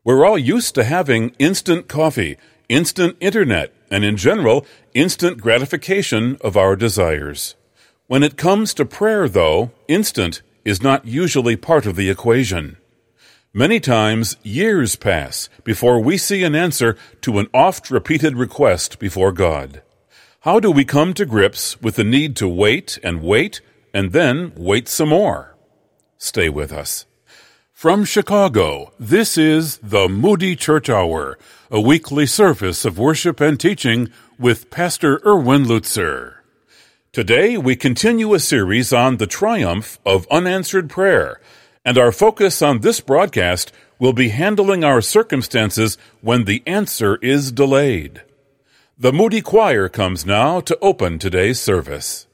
We're all used to having instant coffee, instant internet, and in general, instant gratification of our desires. When it comes to prayer, though, instant is not usually part of the equation. Many times, years pass before we see an answer to an oft-repeated request before God. How do we come to grips with the need to wait, and then wait some more? Stay with us. From Chicago, this is the Moody Church Hour, a weekly service of worship and teaching with Pastor Erwin Lutzer. Today, we continue a series on the triumph of unanswered prayer, and our focus on this broadcast will be handling our circumstances when the answer is delayed. The Moody Choir comes now to open today's service.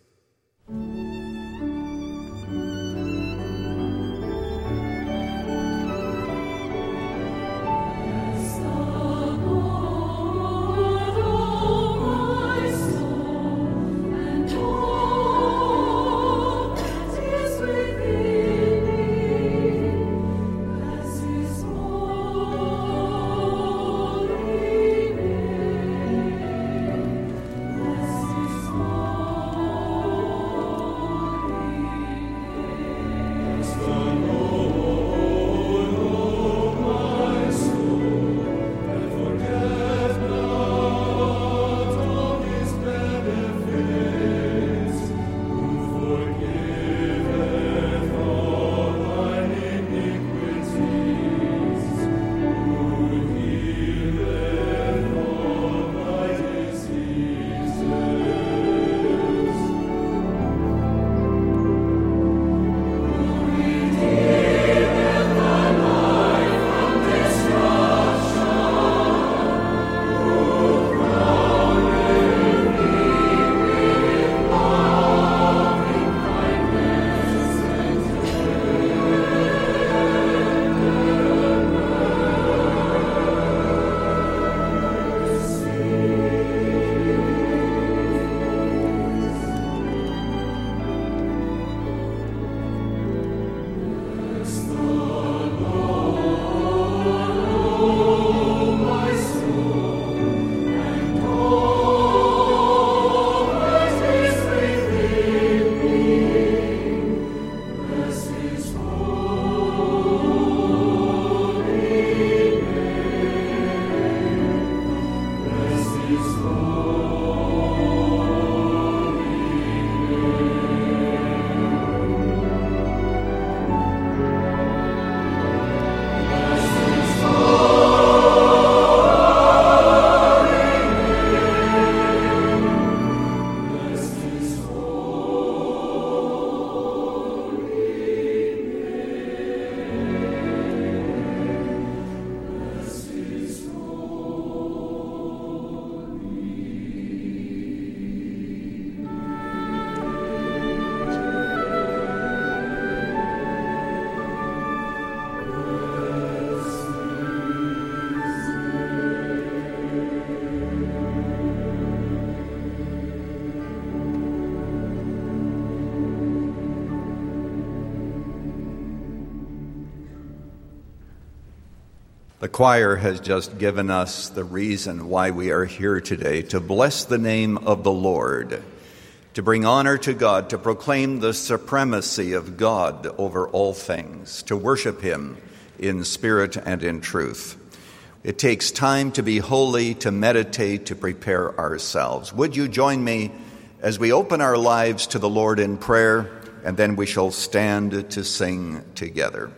The choir has just given us the reason why we are here today, to bless the name of the Lord, to bring honor to God, to proclaim the supremacy of God over all things, to worship Him in spirit and in truth. It takes time to be holy, to meditate, to prepare ourselves. Would you join me as we open our lives to the Lord in prayer, and then we shall stand to sing together.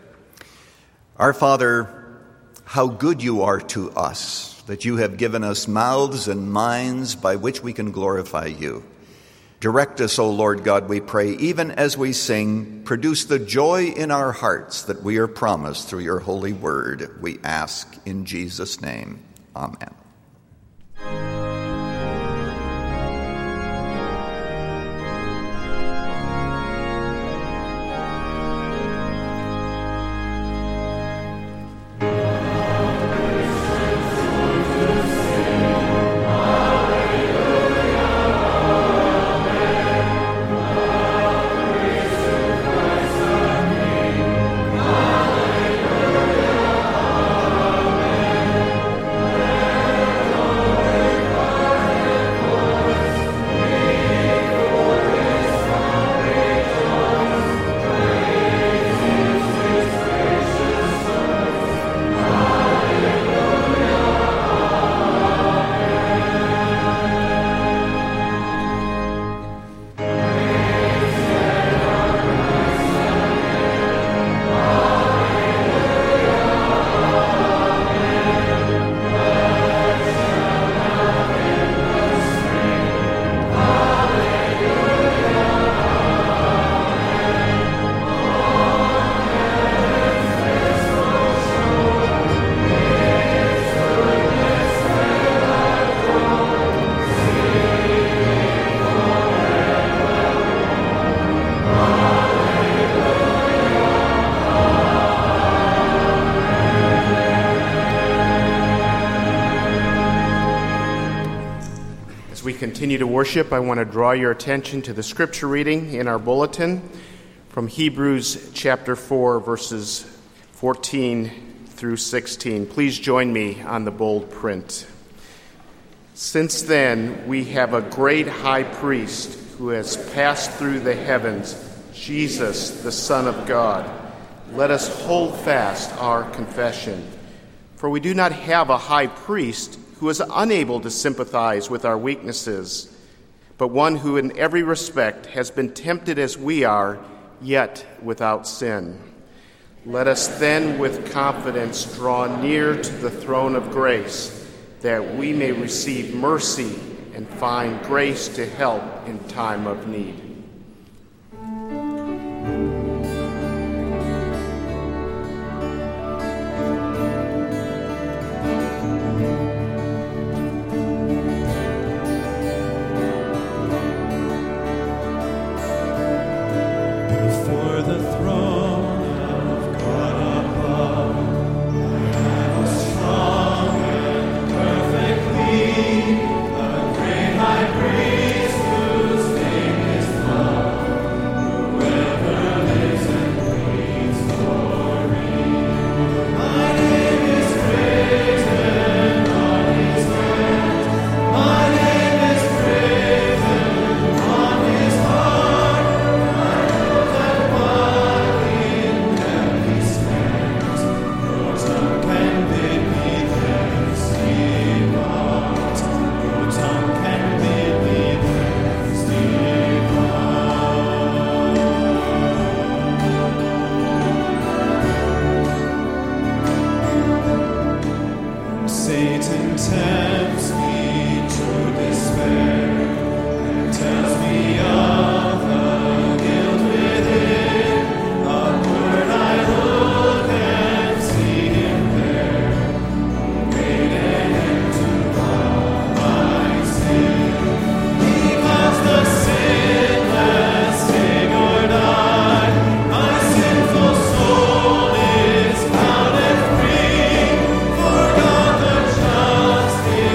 Our Father, how good you are to us, that you have given us mouths and minds by which we can glorify you. Direct us, O Lord God, we pray, even as we sing, produce the joy in our hearts that we are promised through your holy word. We ask in Jesus' name. Amen. continue to worship, I want to draw your attention to the scripture reading in our bulletin from Hebrews chapter 4, verses 14 through 16. Please join me on the bold print. Since then, we have a great high priest who has passed through the heavens, Jesus, the Son of God. Let us hold fast our confession. For we do not have a high priest who is unable to sympathize with our weaknesses, but one who in every respect has been tempted as we are, yet without sin. Let us then with confidence draw near to the throne of grace, that we may receive mercy and find grace to help in time of need. Just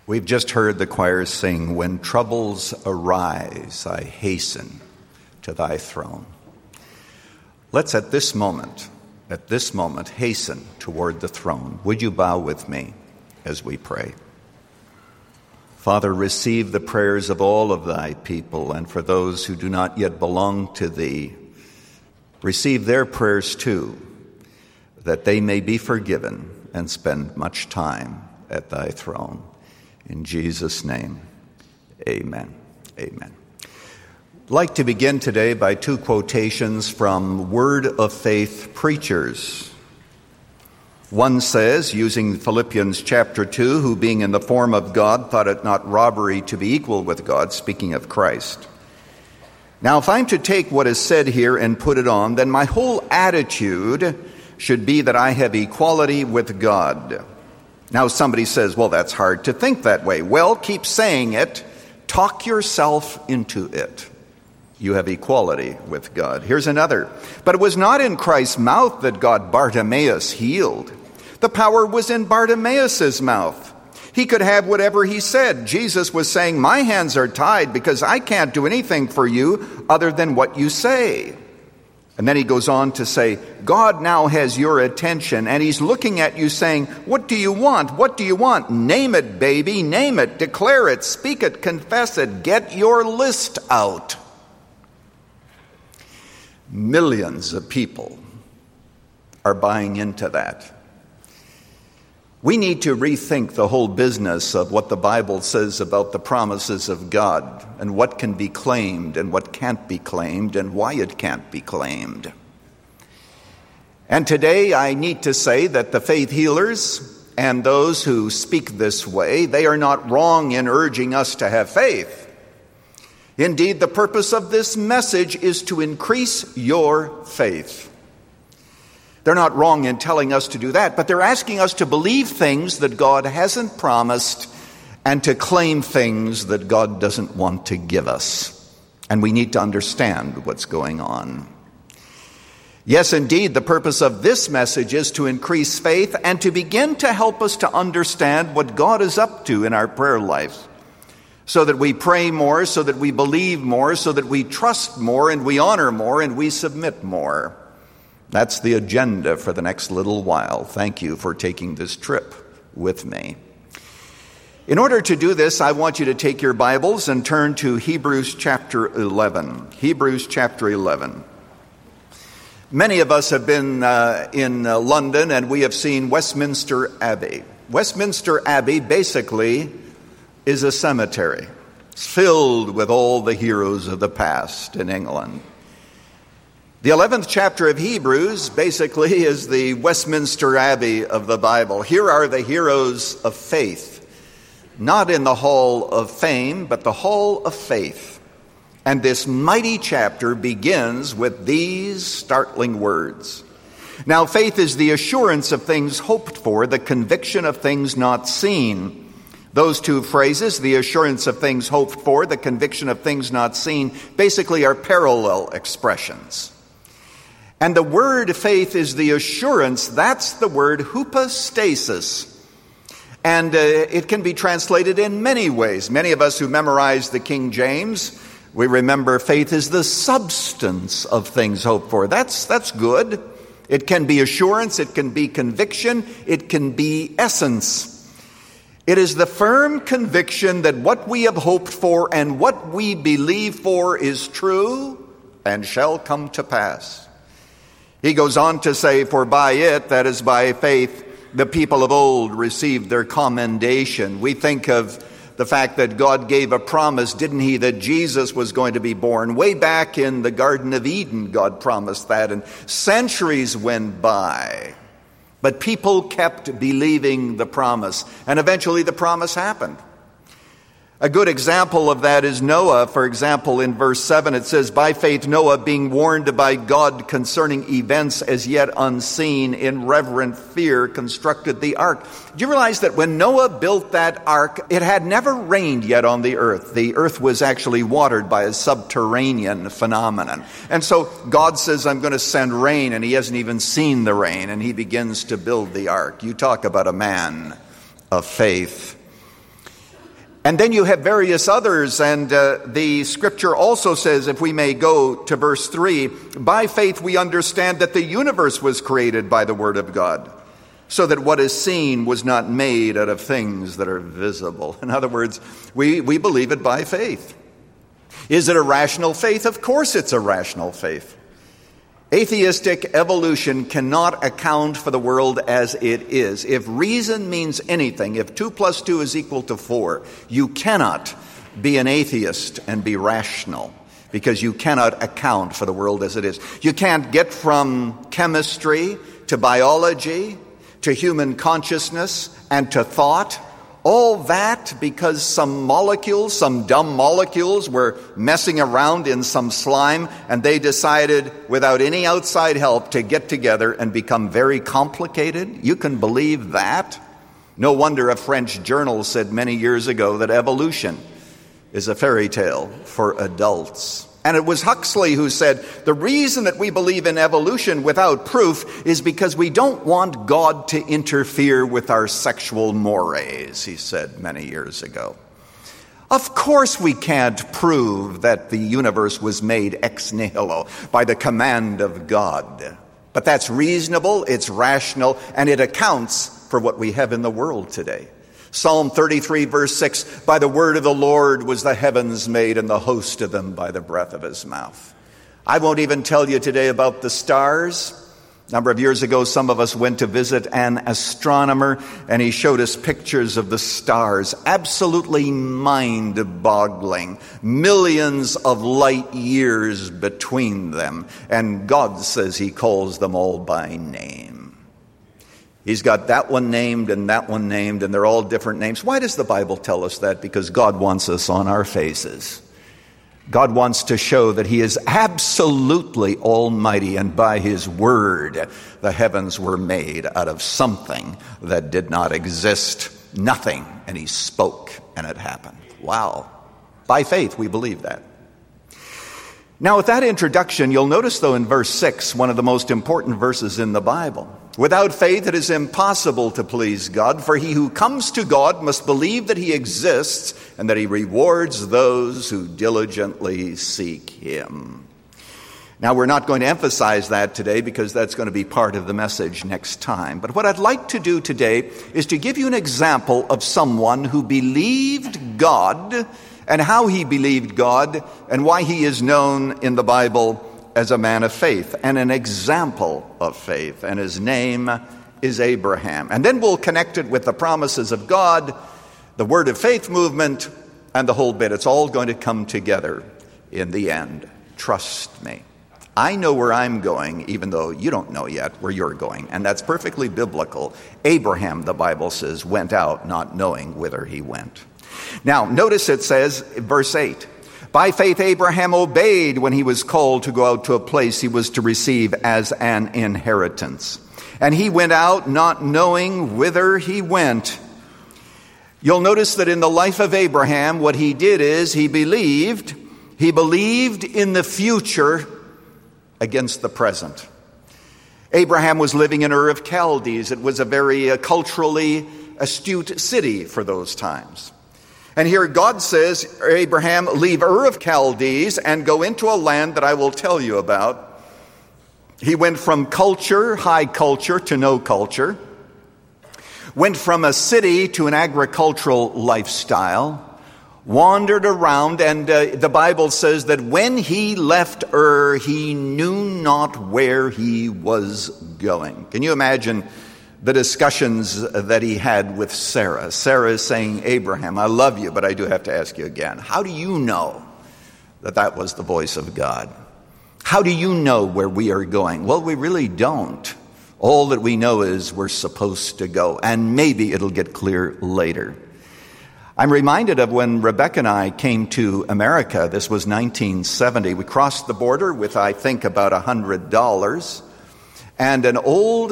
We've just heard the choir sing, "When troubles arise, I hasten to thy throne." Let's at this moment, hasten toward the throne. Would you bow with me as we pray? Father, receive the prayers of all of thy people, and for those who do not yet belong to thee, receive their prayers too, that they may be forgiven and spend much time at thy throne. In Jesus' name, amen. Amen. I'd like to begin today by two quotations from Word of Faith preachers. One says, using Philippians chapter 2, "Who being in the form of God thought it not robbery to be equal with God," speaking of Christ. "Now, if I'm to take what is said here and put it on, then my whole attitude should be that I have equality with God." Now somebody says, "Well, that's hard to think that way." Well, keep saying it. Talk yourself into it. You have equality with God. Here's another. "But it was not in Christ's mouth that God Bartimaeus healed. The power was in Bartimaeus' mouth. He could have whatever he said. Jesus was saying, 'My hands are tied because I can't do anything for you other than what you say.' And then he goes on to say, God now has your attention, and he's looking at you saying, 'What do you want? What do you want? Name it, baby. Name it. Declare it. Speak it. Confess it. Get your list out.'" Millions of people are buying into that. We need to rethink the whole business of what the Bible says about the promises of God and what can be claimed and what can't be claimed and why it can't be claimed. And today I need to say that the faith healers and those who speak this way, they are not wrong in urging us to have faith. Indeed, the purpose of this message is to increase your faith. They're not wrong in telling us to do that, but they're asking us to believe things that God hasn't promised and to claim things that God doesn't want to give us. And we need to understand what's going on. Yes, indeed, the purpose of this message is to increase faith and to begin to help us to understand what God is up to in our prayer life, so that we pray more, so that we believe more, so that we trust more, and we honor more, and we submit more. That's the agenda for the next little while. Thank you for taking this trip with me. In order to do this, I want you to take your Bibles and turn to Hebrews chapter 11. Hebrews chapter 11. Many of us have been in London, and we have seen Westminster Abbey. Westminster Abbey basically is a cemetery. It's filled with all the heroes of the past in England. The 11th chapter of Hebrews basically is the Westminster Abbey of the Bible. Here are the heroes of faith, not in the hall of fame, but the hall of faith. And this mighty chapter begins with these startling words. "Now faith is the assurance of things hoped for, the conviction of things not seen." Those two phrases, the assurance of things hoped for, the conviction of things not seen, basically are parallel expressions. And the word faith is the assurance. That's the word hypostasis. And it can be translated in many ways. Many of us who memorize the King James, we remember faith is the substance of things hoped for. That's good. It can be assurance. It can be conviction. It can be essence. It is the firm conviction that what we have hoped for and what we believe for is true and shall come to pass. He goes on to say, "For by it," that is by faith, "the people of old received their commendation." We think of the fact that God gave a promise, didn't he, that Jesus was going to be born. Way back in the Garden of Eden, God promised that, and centuries went by. But people kept believing the promise, and eventually the promise happened. A good example of that is Noah. For example, in verse 7 it says, "By faith Noah, being warned by God concerning events as yet unseen, in reverent fear constructed the ark." Do you realize that when Noah built that ark, it had never rained yet on the earth? The earth was actually watered by a subterranean phenomenon. And so God says, "I'm going to send rain," and he hasn't even seen the rain, and he begins to build the ark. You talk about a man of faith. And then you have various others, and the scripture also says, if we may go to verse 3, by faith we understand that the universe was created by the word of God, so that what is seen was not made out of things that are visible. In other words, we believe it by faith. Is it a rational faith? Of course it's a rational faith. Atheistic evolution cannot account for the world as it is. If reason means anything, if 2 + 2 is equal to 4, you cannot be an atheist and be rational, because you cannot account for the world as it is. You can't get from chemistry to biology to human consciousness and to thought. All that because some molecules, some dumb molecules, were messing around in some slime, and they decided, without any outside help, to get together and become very complicated. You can believe that? No wonder a French journal said many years ago that evolution is a fairy tale for adults. And it was Huxley who said, the reason that we believe in evolution without proof is because we don't want God to interfere with our sexual mores, he said many years ago. Of course we can't prove that the universe was made ex nihilo, by the command of God. But that's reasonable, it's rational, and it accounts for what we have in the world today. Psalm 33, verse 6, by the word of the Lord was the heavens made, and the host of them by the breath of his mouth. I won't even tell you today about the stars. A number of years ago, some of us went to visit an astronomer, and he showed us pictures of the stars. Absolutely mind-boggling. Millions of light years between them. And God says he calls them all by name. He's got that one named and that one named, and they're all different names. Why does the Bible tell us that? Because God wants us on our faces. God wants to show that he is absolutely almighty, and by his word, the heavens were made out of something that did not exist. Nothing. And he spoke, and it happened. Wow. By faith, we believe that. Now, with that introduction, you'll notice, though, in verse 6, one of the most important verses in the Bible. Without faith, it is impossible to please God, for he who comes to God must believe that he exists and that he rewards those who diligently seek him. Now, we're not going to emphasize that today because that's going to be part of the message next time. But what I'd like to do today is to give you an example of someone who believed God, and how he believed God, and why he is known in the Bible as a man of faith and an example of faith. And his name is Abraham. And then we'll connect it with the promises of God, the Word of Faith movement, and the whole bit. It's all going to come together in the end. Trust me. I know where I'm going, even though you don't know yet where you're going. And that's perfectly biblical. Abraham, the Bible says, went out not knowing whither he went. Now, notice it says, verse 8, by faith Abraham obeyed when he was called to go out to a place he was to receive as an inheritance. And he went out not knowing whither he went. You'll notice that in the life of Abraham, what he did is he believed in the future against the present. Abraham was living in Ur of Chaldees. It was a very culturally astute city for those times. And here God says, Abraham, leave Ur of Chaldees and go into a land that I will tell you about. He went from culture, high culture, to no culture. Went from a city to an agricultural lifestyle. Wandered around, and the Bible says that when he left Ur, he knew not where he was going. Can you imagine the discussions that he had with Sarah? Sarah is saying, Abraham, I love you, but I do have to ask you again. How do you know that that was the voice of God? How do you know where we are going? Well, we really don't. All that we know is we're supposed to go, and maybe it'll get clear later. I'm reminded of when Rebecca and I came to America. This was 1970. We crossed the border with, I think, about $100. And an old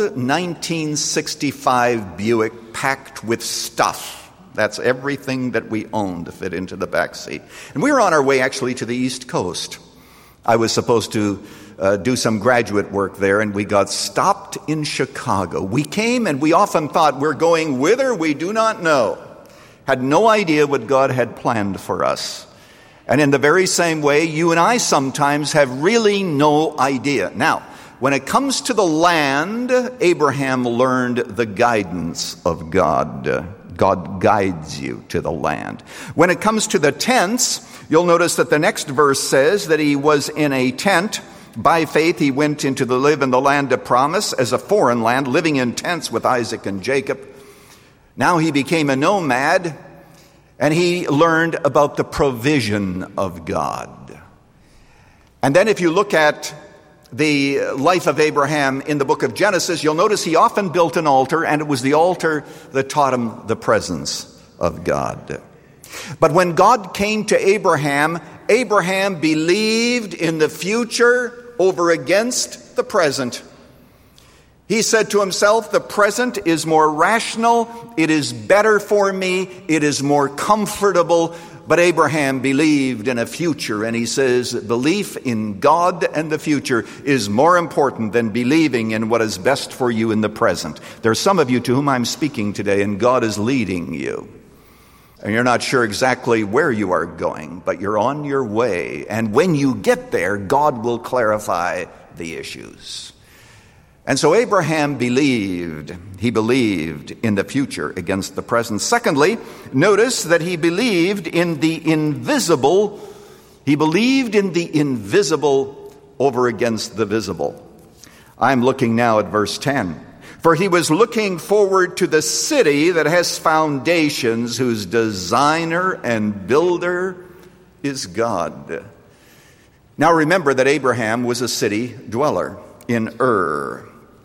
1965 Buick packed with stuff. That's everything that we owned to fit into the back seat. And we were on our way actually to the East Coast. I was supposed to do some graduate work there, and we got stopped in Chicago. We came, and we often thought we're going whither we do not know. had no idea what God had planned for us. And in the very same way, you and I sometimes have really no idea. Now, when it comes to the land, Abraham learned the guidance of God. God guides you to the land. When it comes to the tents, you'll notice that the next verse says that he was in a tent. By faith, he went into to live in the land of promise as a foreign land, living in tents with Isaac and Jacob. Now he became a nomad, and he learned about the provision of God. And then if you look at the life of Abraham in the book of Genesis, you'll notice he often built an altar, and it was the altar that taught him the presence of God. But when God came to Abraham, Abraham believed in the future over against the present. He said to himself, the present is more rational, it is better for me, it is more comfortable. But Abraham believed in a future, and he says belief in God and the future is more important than believing in what is best for you in the present. There are some of you to whom I'm speaking today, and God is leading you. And you're not sure exactly where you are going, but you're on your way. And when you get there, God will clarify the issues. And so Abraham believed. He believed in the future against the present. Secondly, notice that he believed in the invisible. He believed in the invisible over against the visible. I'm looking now at verse 10. For he was looking forward to the city that has foundations, whose designer and builder is God. Now remember that Abraham was a city dweller in Ur.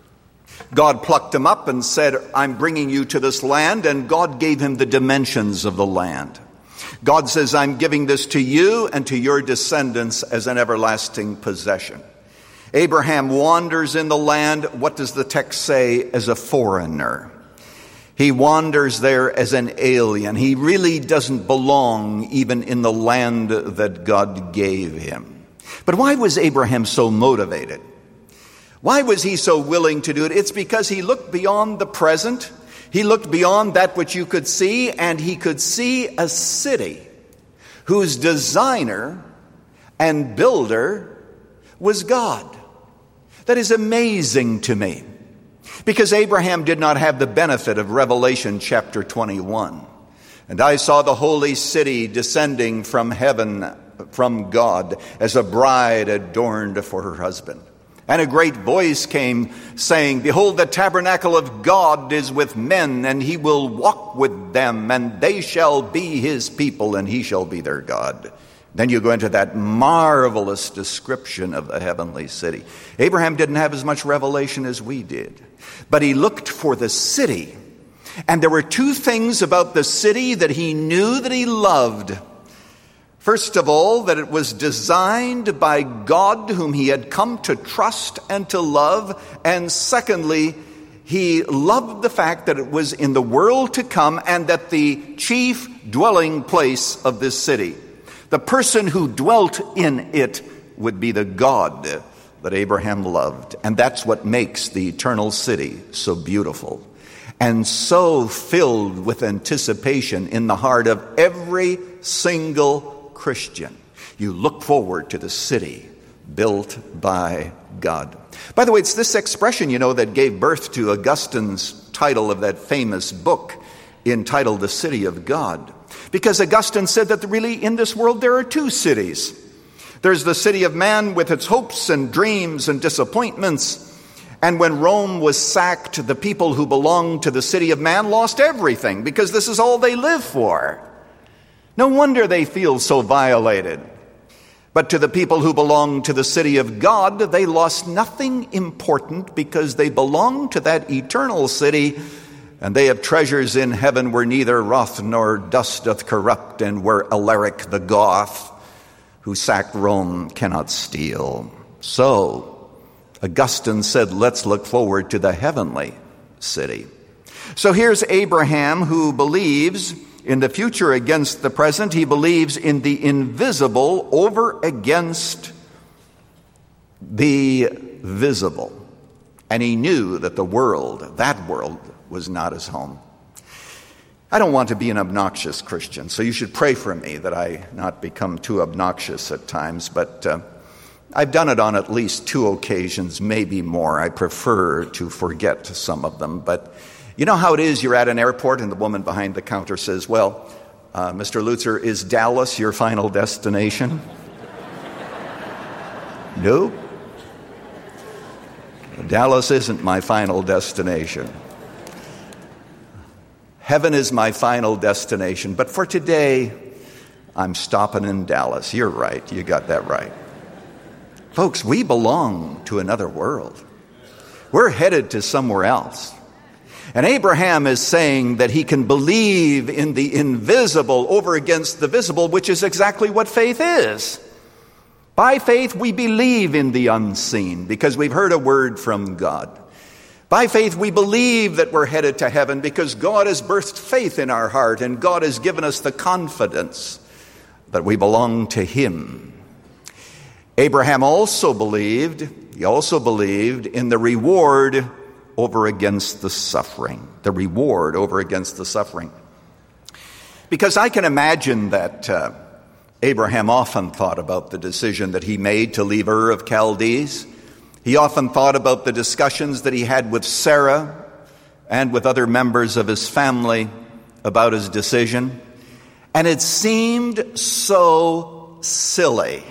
God plucked him up and said, I'm bringing you to this land, and God gave him the dimensions of the land. God says, I'm giving this to you and to your descendants as an everlasting possession. Abraham wanders in the land, what does the text say, as a foreigner. He wanders there as an alien. He really doesn't belong even in the land that God gave him. But why was Abraham so motivated? Why was he so willing to do it? It's because he looked beyond the present. He looked beyond that which you could see, and he could see a city whose designer and builder was God. That is amazing to me, because Abraham did not have the benefit of Revelation chapter 21. And I saw the holy city descending from heaven, from God, as a bride adorned for her husband. And a great voice came saying, behold, the tabernacle of God is with men, and he will walk with them, and they shall be his people, and he shall be their God. Then you go into that marvelous description of the heavenly city. Abraham didn't have as much revelation as we did, but he looked for the city. And there were two things about the city that he knew that he loved. First of all, that it was designed by God, whom he had come to trust and to love. And secondly, he loved the fact that it was in the world to come, and that the chief dwelling place of this city, the person who dwelt in it, would be the God that Abraham loved. And that's what makes the eternal city so beautiful and so filled with anticipation in the heart of every single Christian. You look forward to the city built by God. By the way, it's this expression, that gave birth to Augustine's title of that famous book entitled The City of God. Because Augustine said that really in this world there are two cities. There's the city of man with its hopes and dreams and disappointments. And when Rome was sacked, the people who belonged to the city of man lost everything, because this is all they live for. No wonder they feel so violated. But to the people who belong to the city of God, they lost nothing important, because they belong to that eternal city, and they have treasures in heaven where neither wrath nor dust doth corrupt, and where Alaric the Goth, who sacked Rome, cannot steal. So Augustine said, let's look forward to the heavenly city. So here's Abraham, who believes in the future against the present. He believes in the invisible over against the visible. And he knew that that world was not his home. I don't want to be an obnoxious Christian, so you should pray for me that I not become too obnoxious at times, but I've done it on at least 2 occasions, maybe more. I prefer to forget some of them, but you know how it is, you're at an airport and the woman behind the counter says, well, Mr. Lutzer, is Dallas your final destination? No. Dallas isn't my final destination. Heaven is my final destination, but for today, I'm stopping in Dallas. You're right, you got that right. Folks, we belong to another world. We're headed to somewhere else. And Abraham is saying that he can believe in the invisible over against the visible, which is exactly what faith is. By faith, we believe in the unseen because we've heard a word from God. By faith, we believe that we're headed to heaven because God has birthed faith in our heart and God has given us the confidence that we belong to Him. Abraham also believed in the reward over against the suffering. The reward over against the suffering. Because I can imagine that Abraham often thought about the decision that he made to leave Ur of Chaldees. He often thought about the discussions that he had with Sarah and with other members of his family about his decision. And it seemed so silly.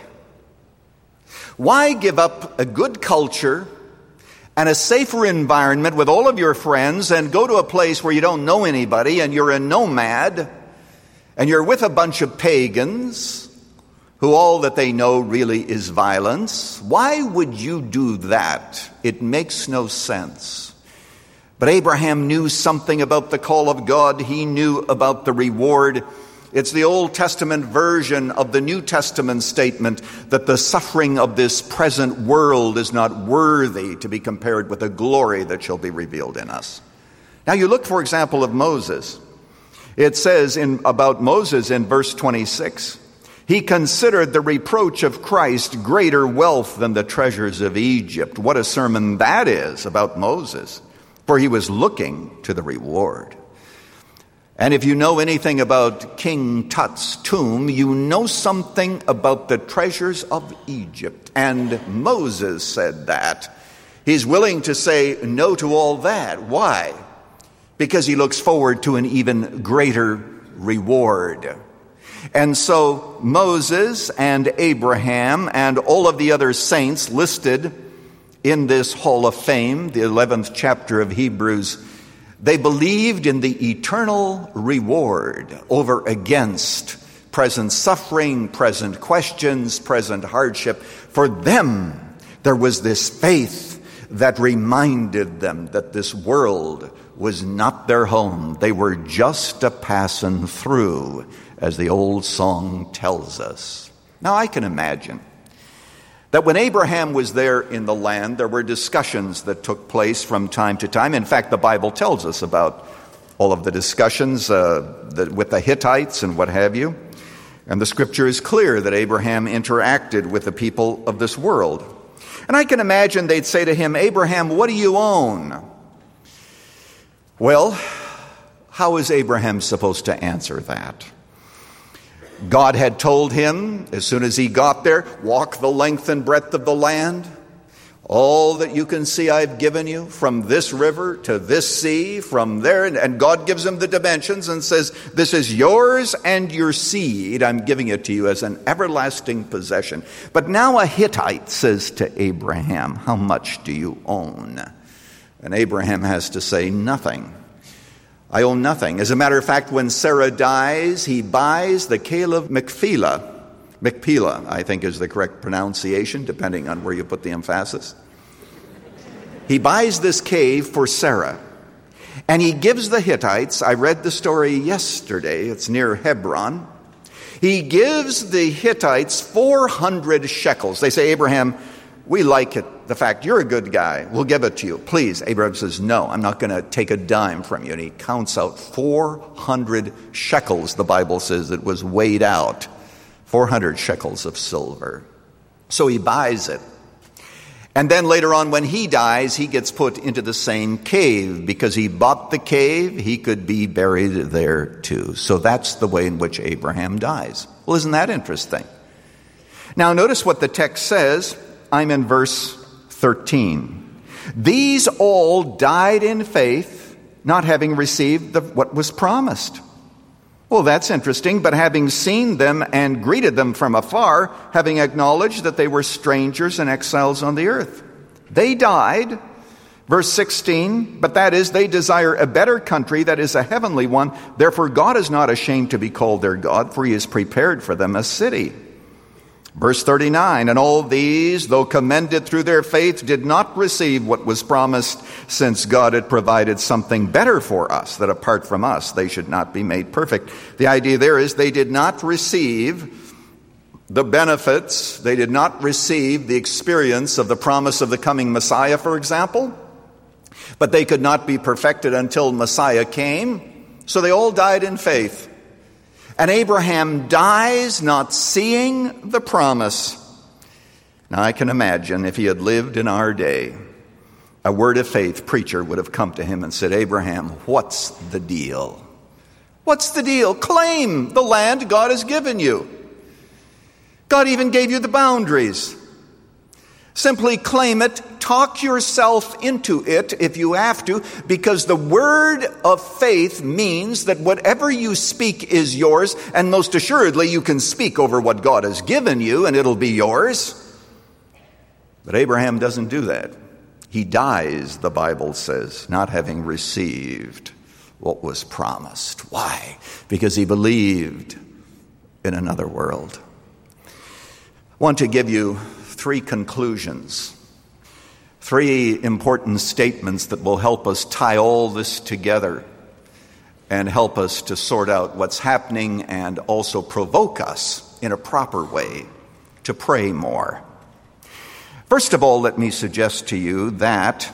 Why give up a good culture and a safer environment with all of your friends and go to a place where you don't know anybody and you're a nomad and you're with a bunch of pagans who all that they know really is violence? Why would you do that? It makes no sense. But Abraham knew something about the call of God. He knew about the reward. It's the Old Testament version of the New Testament statement that the suffering of this present world is not worthy to be compared with the glory that shall be revealed in us. Now you look, for example, of Moses. It says about Moses in verse 26, he considered the reproach of Christ greater wealth than the treasures of Egypt. What a sermon that is about Moses, for he was looking to the reward. And if you know anything about King Tut's tomb, you know something about the treasures of Egypt. And Moses said that. He's willing to say no to all that. Why? Because he looks forward to an even greater reward. And so Moses and Abraham and all of the other saints listed in this Hall of Fame, the 11th chapter of Hebrews, they believed in the eternal reward over against present suffering, present questions, present hardship. For them, there was this faith that reminded them that this world was not their home. They were just a passing through, as the old song tells us. Now I can imagine that when Abraham was there in the land, there were discussions that took place from time to time. In fact, the Bible tells us about all of the discussions with the Hittites and what have you. And the scripture is clear that Abraham interacted with the people of this world. And I can imagine they'd say to him, Abraham, what do you own? Well, how is Abraham supposed to answer that? God had told him, as soon as he got there, walk the length and breadth of the land. All that you can see I've given you, from this river to this sea, from there. And God gives him the dimensions and says, this is yours and your seed. I'm giving it to you as an everlasting possession. But now a Hittite says to Abraham, how much do you own? And Abraham has to say, nothing. I own nothing. As a matter of fact, when Sarah dies, he buys the Cave of Machpelah. Machpelah, I think, is the correct pronunciation, depending on where you put the emphasis. He buys this cave for Sarah. And he gives the Hittites, I read the story yesterday, it's near Hebron. He gives the Hittites 400 shekels. They say, Abraham, we like it, the fact you're a good guy. We'll give it to you. Please. Abraham says, no, I'm not going to take a dime from you. And he counts out 400 shekels. The Bible says it was weighed out. 400 shekels of silver. So he buys it. And then later on when he dies, he gets put into the same cave. Because he bought the cave, he could be buried there too. So that's the way in which Abraham dies. Well, isn't that interesting? Now notice what the text says. I'm in verse 13. These all died in faith, not having received what was promised. Well, that's interesting, but having seen them and greeted them from afar, having acknowledged that they were strangers and exiles on the earth. They died, verse 16, but that is, they desire a better country, that is a heavenly one. Therefore God is not ashamed to be called their God, for he has prepared for them a city. Verse 39, and all these, though commended through their faith, did not receive what was promised, since God had provided something better for us, that apart from us they should not be made perfect. The idea there is they did not receive the benefits, they did not receive the experience of the promise of the coming Messiah, for example, but they could not be perfected until Messiah came, so they all died in faith. And Abraham dies not seeing the promise. Now I can imagine if he had lived in our day, a Word of Faith preacher would have come to him and said, Abraham, what's the deal? What's the deal? Claim the land God has given you. God even gave you the boundaries. Simply claim it, talk yourself into it if you have to, because the word of faith means that whatever you speak is yours, and most assuredly you can speak over what God has given you and it'll be yours. But Abraham doesn't do that. He dies, the Bible says, not having received what was promised. Why? Because he believed in another world. I want to give you 3 conclusions, 3 important statements that will help us tie all this together and help us to sort out what's happening and also provoke us in a proper way to pray more. First of all, let me suggest to you that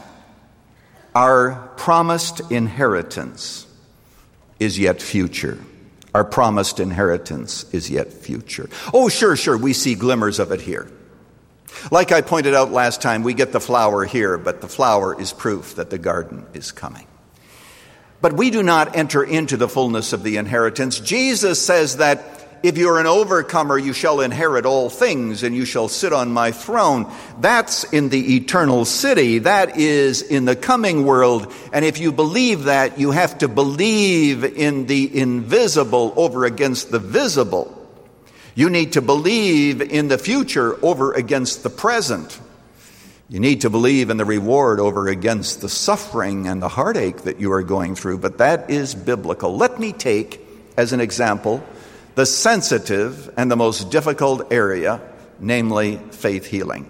our promised inheritance is yet future. Our promised inheritance is yet future. Oh, sure, we see glimmers of it here. Like I pointed out last time, we get the flower here, but the flower is proof that the garden is coming. But we do not enter into the fullness of the inheritance. Jesus says that if you're an overcomer, you shall inherit all things, and you shall sit on my throne. That's in the eternal city. That is in the coming world. And if you believe that, you have to believe in the invisible over against the visible. You need to believe in the future over against the present. You need to believe in the reward over against the suffering and the heartache that you are going through. But that is biblical. Let me take, as an example, the sensitive and the most difficult area, namely faith healing.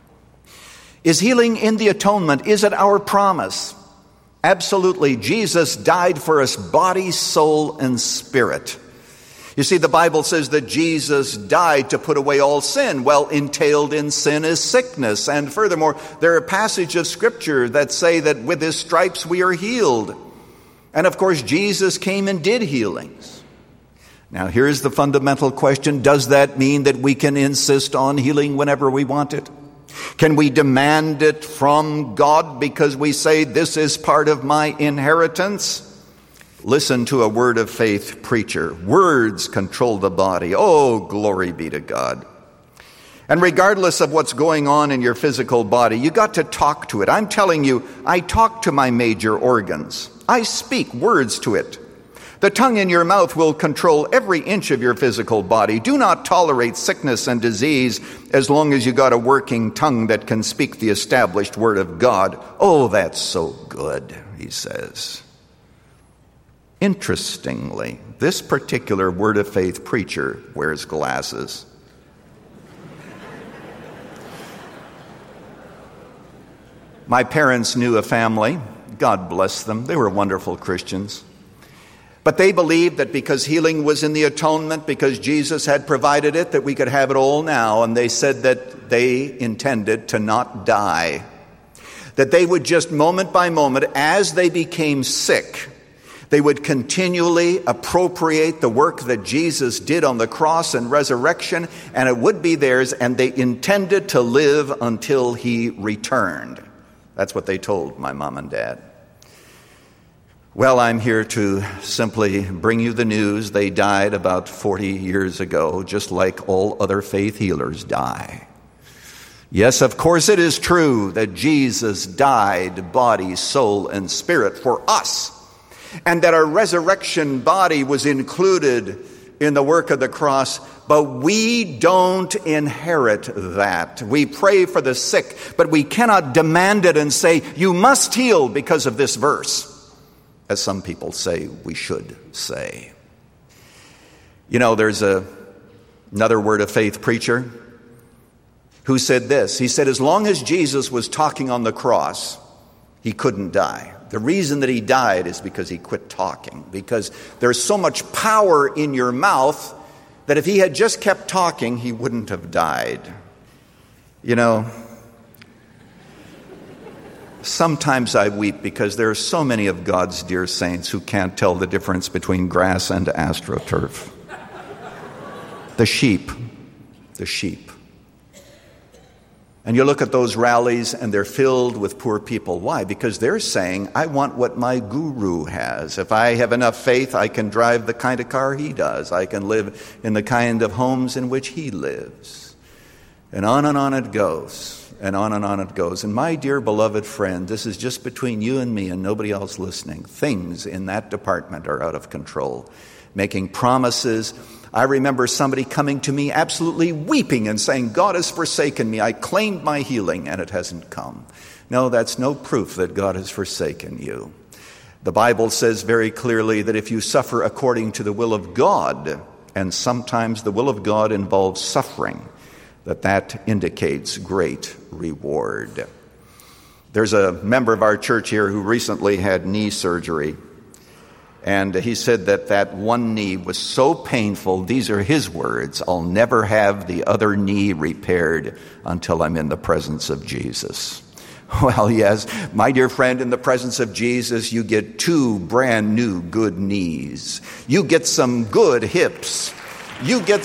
Is healing in the atonement? Is it our promise? Absolutely. Jesus died for us, body, soul, and spirit. You see, the Bible says that Jesus died to put away all sin. Well, entailed in sin is sickness. And furthermore, there are passages of Scripture that say that with his stripes we are healed. And of course, Jesus came and did healings. Now, here's the fundamental question. Does that mean that we can insist on healing whenever we want it? Can we demand it from God because we say, this is part of my inheritance? Listen to a Word of Faith preacher. Words control the body. Oh, glory be to God. And regardless of what's going on in your physical body, you got to talk to it. I'm telling you, I talk to my major organs. I speak words to it. The tongue in your mouth will control every inch of your physical body. Do not tolerate sickness and disease as long as you got a working tongue that can speak the established word of God. Oh, that's so good, he says. Interestingly, this particular Word of Faith preacher wears glasses. My parents knew a family, God bless them, they were wonderful Christians. But they believed that because healing was in the atonement, because Jesus had provided it, that we could have it all now. And they said that they intended to not die. That they would just moment by moment, as they became sick, They would continually appropriate the work that Jesus did on the cross and resurrection, and it would be theirs, and they intended to live until he returned. That's what they told my mom and dad. Well, I'm here to simply bring you the news. They died about 40 years ago, just like all other faith healers die. Yes, of course it is true that Jesus died, body, soul, and spirit for us, and that our resurrection body was included in the work of the cross, but we don't inherit that. We pray for the sick, but we cannot demand it and say, you must heal because of this verse, as some people say we should say. You know, there's another Word of Faith preacher who said this. He said, as long as Jesus was talking on the cross, he couldn't die. The reason that he died is because he quit talking, because there's so much power in your mouth that if he had just kept talking, he wouldn't have died. You know, sometimes I weep because there are so many of God's dear saints who can't tell the difference between grass and AstroTurf. The sheep. And you look at those rallies and they're filled with poor people. Why? Because they're saying, I want what my guru has. If I have enough faith, I can drive the kind of car he does. I can live in the kind of homes in which he lives. And on it goes. And on it goes. And my dear beloved friend, this is just between you and me and nobody else listening. Things in that department are out of control. Making promises. I remember somebody coming to me absolutely weeping and saying, God has forsaken me. I claimed my healing and it hasn't come. No, that's no proof that God has forsaken you. The Bible says very clearly that if you suffer according to the will of God, and sometimes the will of God involves suffering, that indicates great reward. There's a member of our church here who recently had knee surgery. And he said that one knee was so painful, these are his words, I'll never have the other knee repaired until I'm in the presence of Jesus. Well, yes, my dear friend, in the presence of Jesus, you get two brand new good knees. You get some good hips. You get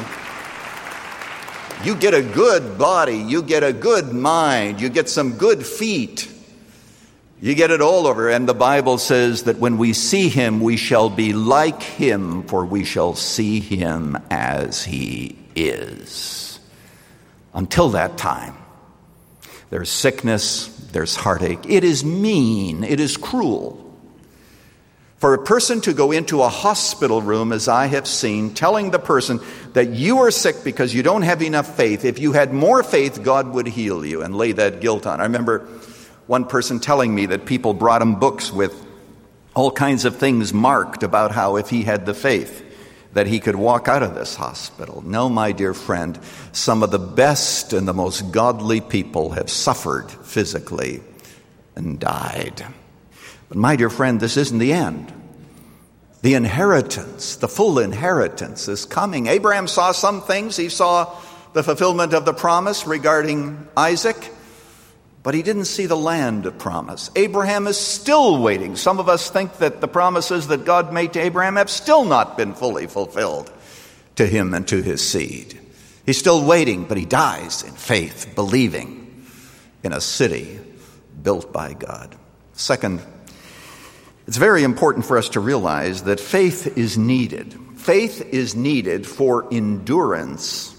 a good body. You get a good mind. You get some good feet. You get it all over. And the Bible says that when we see him, we shall be like him, for we shall see him as he is. Until that time, there's sickness, there's heartache. It is mean, it is cruel for a person to go into a hospital room, as I have seen, telling the person that you are sick because you don't have enough faith. If you had more faith, God would heal you, and lay that guilt on. I remember one person telling me that people brought him books with all kinds of things marked about how if he had the faith that he could walk out of this hospital. No, my dear friend, some of the best and the most godly people have suffered physically and died. But my dear friend, this isn't the end. The inheritance, the full inheritance is coming. Abraham saw some things. He saw the fulfillment of the promise regarding Isaac, but he didn't see the land of promise. Abraham is still waiting. Some of us think that the promises that God made to Abraham have still not been fully fulfilled to him and to his seed. He's still waiting, but he dies in faith, believing in a city built by God. Second, it's very important for us to realize that faith is needed. Faith is needed for endurance,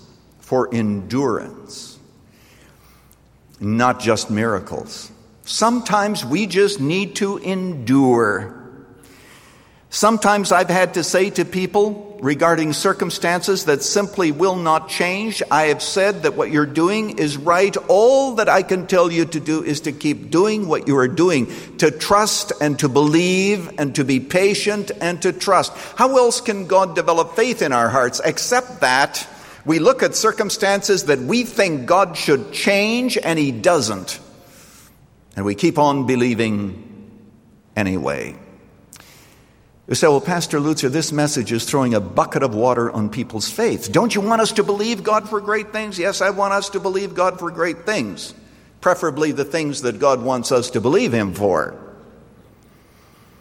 not just miracles. Sometimes we just need to endure. Sometimes I've had to say to people regarding circumstances that simply will not change, I have said that what you're doing is right. All that I can tell you to do is to keep doing what you are doing, to trust and to believe and to be patient and to trust. How else can God develop faith in our hearts except that we look at circumstances that we think God should change and he doesn't, and we keep on believing anyway. You say, well, Pastor Lutzer, this message is throwing a bucket of water on people's faith. Don't you want us to believe God for great things? Yes, I want us to believe God for great things, preferably the things that God wants us to believe him for.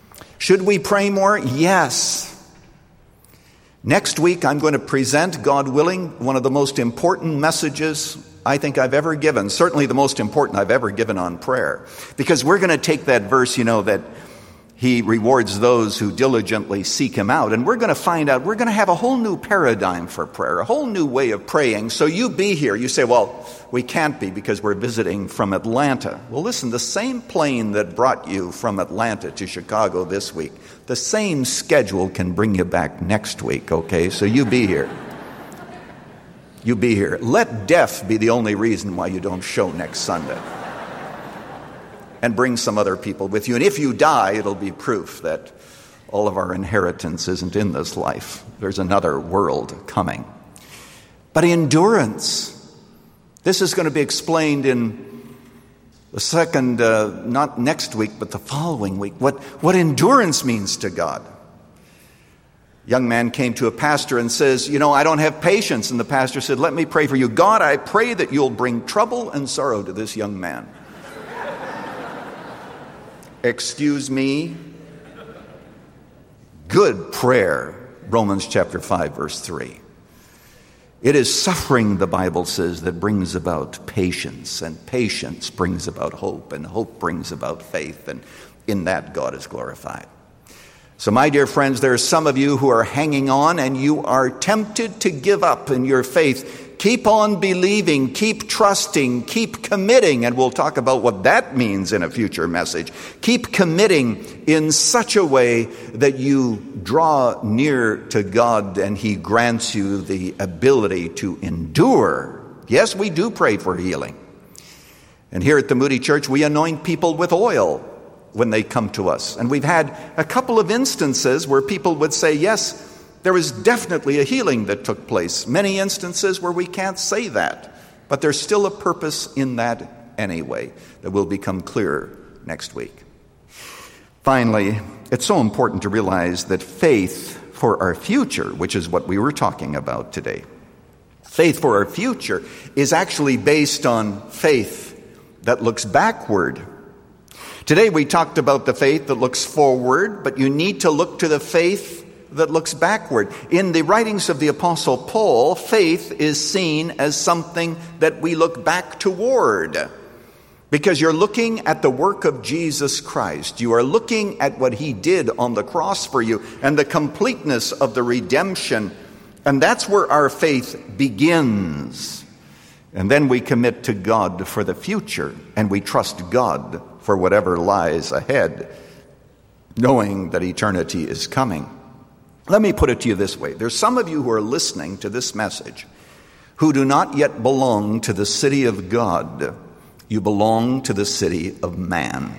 Should we pray more? Yes. Next week, I'm going to present, God willing, one of the most important messages I think I've ever given, certainly the most important I've ever given on prayer. Because we're going to take that verse, that he rewards those who diligently seek him out. And we're going to find out, we're going to have a whole new paradigm for prayer, a whole new way of praying. So you be here. You say, well, we can't be because we're visiting from Atlanta. Well, listen, the same plane that brought you from Atlanta to Chicago this week, the same schedule can bring you back next week, okay? So you be here. You be here. Let death be the only reason why you don't show next Sunday. And bring some other people with you. And if you die, it'll be proof that all of our inheritance isn't in this life. There's another world coming. But endurance. This is going to be explained in the second, not next week, but the following week. What endurance means to God. A young man came to a pastor and says, I don't have patience. And the pastor said, let me pray for you. God, I pray that you'll bring trouble and sorrow to this young man. Excuse me? Good prayer. Romans chapter 5, verse 3. It is suffering, the Bible says, that brings about patience. And patience brings about hope. And hope brings about faith. And in that, God is glorified. So, my dear friends, there are some of you who are hanging on and you are tempted to give up in your faith. Keep on believing, keep trusting, keep committing, and we'll talk about what that means in a future message. Keep committing in such a way that you draw near to God and he grants you the ability to endure. Yes, we do pray for healing. And here at the Moody Church, we anoint people with oil when they come to us. And we've had a couple of instances where people would say, yes, there was definitely a healing that took place. Many instances where we can't say that. But there's still a purpose in that anyway that will become clearer next week. Finally, it's so important to realize that faith for our future, which is what we were talking about today, faith for our future is actually based on faith that looks backward. Today we talked about the faith that looks forward, but you need to look to the faith that looks backward. In the writings of the Apostle Paul, faith is seen as something that we look back toward. Because you're looking at the work of Jesus Christ. You are looking at what he did on the cross for you and the completeness of the redemption. And that's where our faith begins. And then we commit to God for the future. And we trust God for whatever lies ahead, knowing that eternity is coming. Let me put it to you this way. There's some of you who are listening to this message who do not yet belong to the city of God. You belong to the city of man.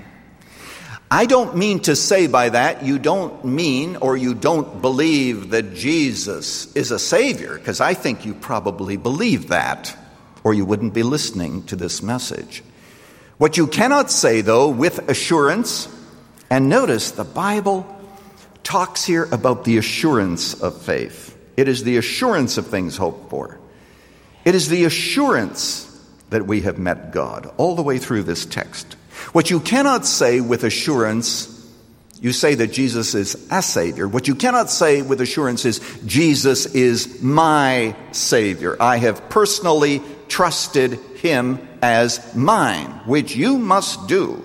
I don't mean to say by that you don't mean or you don't believe that Jesus is a Savior, because I think you probably believe that, or you wouldn't be listening to this message. What you cannot say, though, with assurance, and notice the Bible talks here about the assurance of faith. It is the assurance of things hoped for. It is the assurance that we have met God all the way through this text. What you cannot say with assurance, you say that Jesus is a Savior. What you cannot say with assurance is Jesus is my Savior. I have personally trusted him as mine, which you must do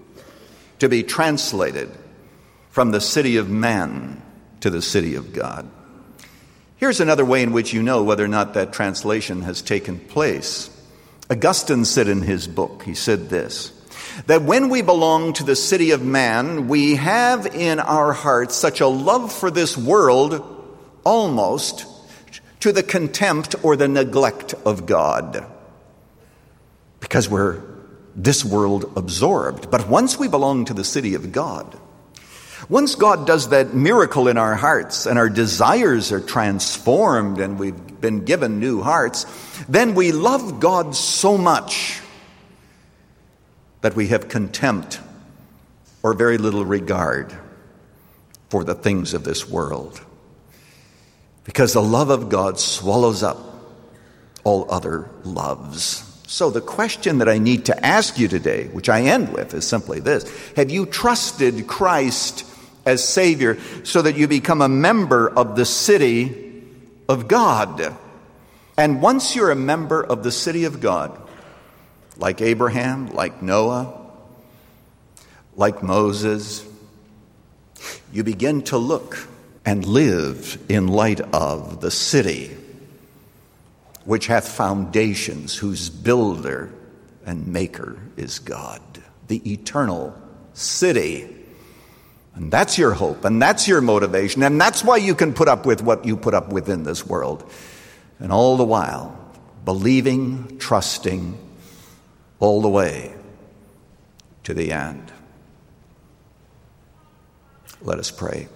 to be translated from the city of man to the city of God. Here's another way in which you know whether or not that translation has taken place. Augustine said in his book, he said this, that when we belong to the city of man, we have in our hearts such a love for this world, almost to the contempt or the neglect of God, because we're this world absorbed. But once we belong to the city of God, once God does that miracle in our hearts and our desires are transformed and we've been given new hearts, then we love God so much that we have contempt or very little regard for the things of this world. Because the love of God swallows up all other loves. So the question that I need to ask you today, which I end with, is simply this. Have you trusted Christ as Savior so that you become a member of the city of God. And once you're a member of the city of God, like Abraham, like Noah, like Moses, you begin to look and live in light of the city which hath foundations, whose builder and maker is God, the eternal city. And that's your hope, and that's your motivation, and that's why you can put up with what you put up with in this world. And all the while, believing, trusting, all the way to the end. Let us pray.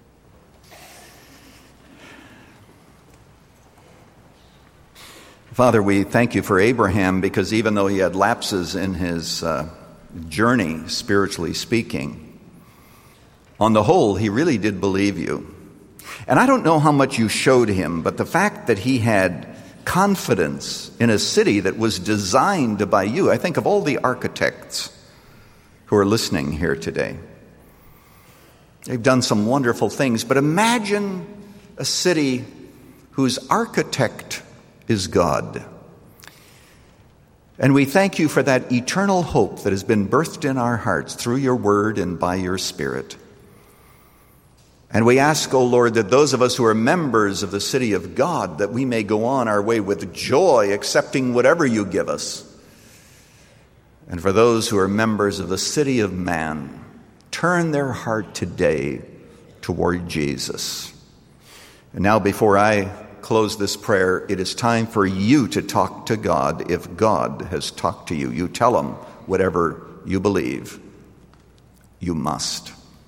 Father, we thank you for Abraham, because even though he had lapses in his journey, spiritually speaking, on the whole, he really did believe you. And I don't know how much you showed him, but the fact that he had confidence in a city that was designed by you. I think of all the architects who are listening here today. They've done some wonderful things, but imagine a city whose architect is God. And we thank you for that eternal hope that has been birthed in our hearts through your word and by your Spirit. And we ask, O Lord, that those of us who are members of the city of God, that we may go on our way with joy, accepting whatever you give us. And for those who are members of the city of man, turn their heart today toward Jesus. And now, before I close this prayer, it is time for you to talk to God. If God has talked to you, you tell him whatever you believe. You must.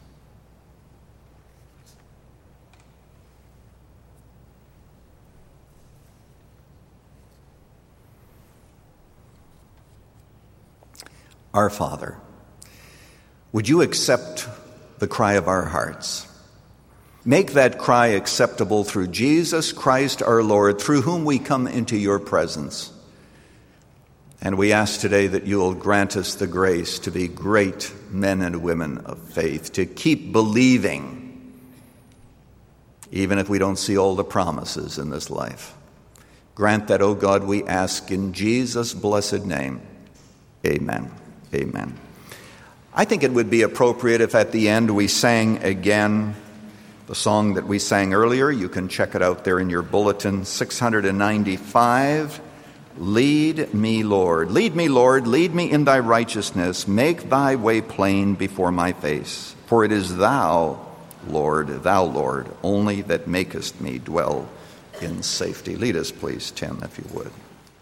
Our Father, would you accept the cry of our hearts? Make that cry acceptable through Jesus Christ our Lord, through whom we come into your presence. And we ask today that you will grant us the grace to be great men and women of faith, to keep believing, even if we don't see all the promises in this life. Grant that, O God, we ask in Jesus' blessed name. Amen. Amen. I think it would be appropriate if at the end we sang again the song that we sang earlier. You can check it out there in your bulletin, 695. Lead me, Lord. Lead me, Lord. Lead me in thy righteousness. Make thy way plain before my face. For it is thou, Lord, only that makest me dwell in safety. Lead us, please, Tim, if you would.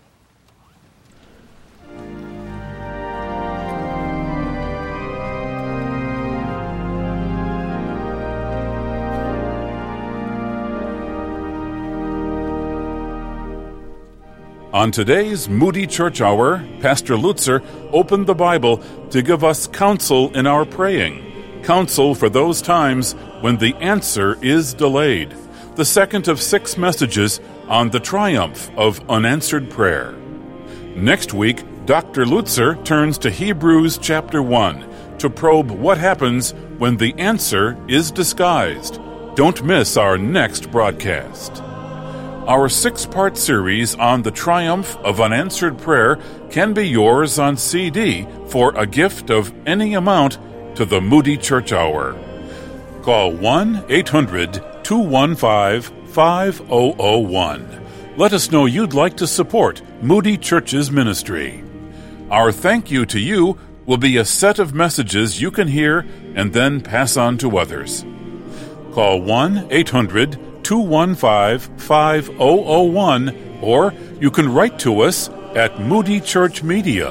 On today's Moody Church Hour, Pastor Lutzer opened the Bible to give us counsel in our praying, counsel for those times when the answer is delayed, the second of 6 messages on the triumph of unanswered prayer. Next week, Dr. Lutzer turns to Hebrews chapter 1 to probe what happens when the answer is disguised. Don't miss our next broadcast. Our 6-part series on the triumph of unanswered prayer can be yours on CD for a gift of any amount to the Moody Church Hour. Call 1-800-215-5001. Let us know you'd like to support Moody Church's ministry. Our thank you to you will be a set of messages you can hear and then pass on to others. Call 1-800-215-5001, or you can write to us at Moody Church Media,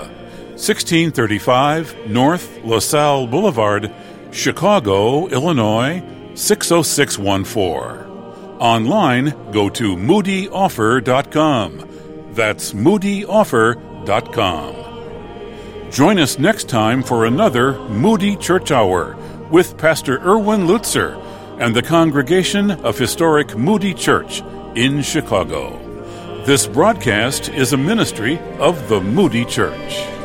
1635 North LaSalle Boulevard, Chicago, Illinois, 60614. Online, go to moodyoffer.com. That's moodyoffer.com. Join us next time for another Moody Church Hour with Pastor Erwin Lutzer and the congregation of historic Moody Church in Chicago. This broadcast is a ministry of the Moody Church.